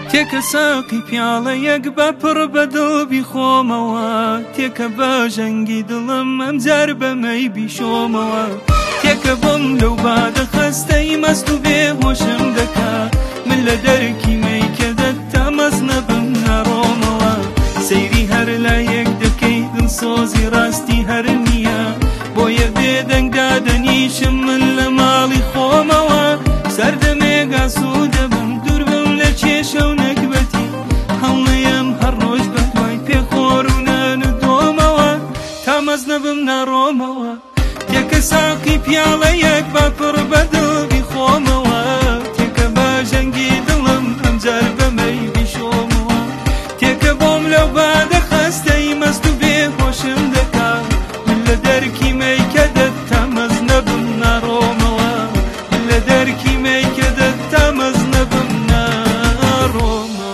تێکە ساقی پیاڵەیەک بە پڕ بەدڵ بیخۆمەوە، تێکە بە ژەنگی دڵم ئەمجار بەمەی بیشۆمەوە، تێکە بۆم لەو بادە خەستەی مەست و بێهۆشم دەکا، من لە دەرکی مەیکەدەت تا مەست نەبم ناڕۆمەوە، سەیری هەر لایەک دەکەی دڵسۆزی ڕاستی هەر نییە، بۆیە بێدەنگ دادەنیشم من لە ماڵی خۆمەوە، سەردەمێگا سوودەبم دوور بم لە کێشە و نەکبەتی، هەڵنەیەم هەر ڕۆژ بە دوای پێخۆر و نان و دۆمەوە، تا مەست نەبم ناڕۆمەوە، تێکە ساقی پیاڵەیەک بە پڕ بەدڵ بیخۆمەوە، تێکە بە ژەنگی دڵم ئەمجار بەمەی بیشۆمەوە، تێکە بۆم لەو بادە خەستەی مەست و بێهۆشم دەکا، من لە دەرکی مەیکەدەت تا مەست نەبم ناڕۆمەوە، من لە دەرکی مەیکەدەت تا مەست نەبم ناڕۆمەوە.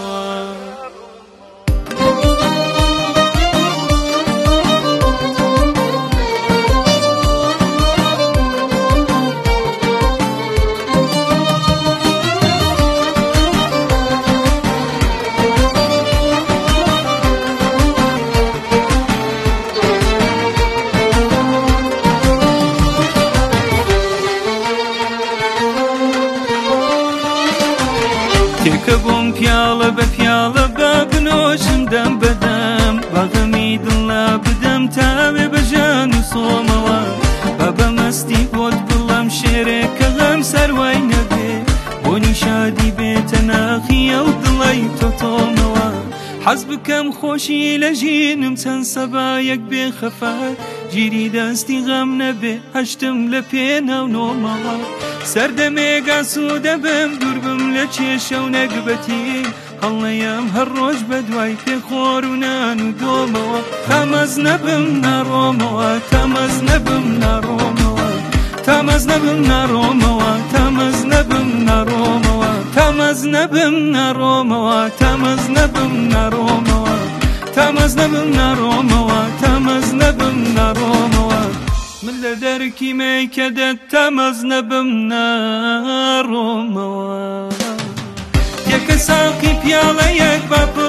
تێکە بۆم پیاڵە بە پیاڵە بە بنۆشم دەم بەدەم، بەغەمی دڵا بدەم تاوێ بە ژان و سۆمەوە، بە بەمەستی بۆت بڵام شێرێکە غەم سەروای نەبێ، بۆنی شادی بێتە ناخیە و دڵی تۆتۆمەوە، حەز بکەم خۆشی لە ژینم چەند سەبایەک بێ خەفات، گیری دەستی غەم نەبێ هەشتم لە پێناو نۆمەوە، سەردەمێگا سوودە بم دوور بم لە کێشە و نەکبەتی، هەڵنەیەم هەر ڕۆژ بە دوای پێخۆر و نان و دۆمەوە، تا مەست نەبم ناڕۆمەوە، تا مەست نەبم ناڕۆمەوە، تا مەست نەبم ناڕۆمەوە، تا مەست نەبم ناڕۆمەوە، تا مەست نەبم ناڕۆمەوە، تا مەست نەبم ناڕۆمەوە، تا مەست نەبم ناڕۆمەوە، تا مەست نەبم ناڕۆمەوە، من لە دەرکی مەیکەدەت تا مەست نەبم ناڕۆمەوە، تێکە ساقی پیاڵەیەک بە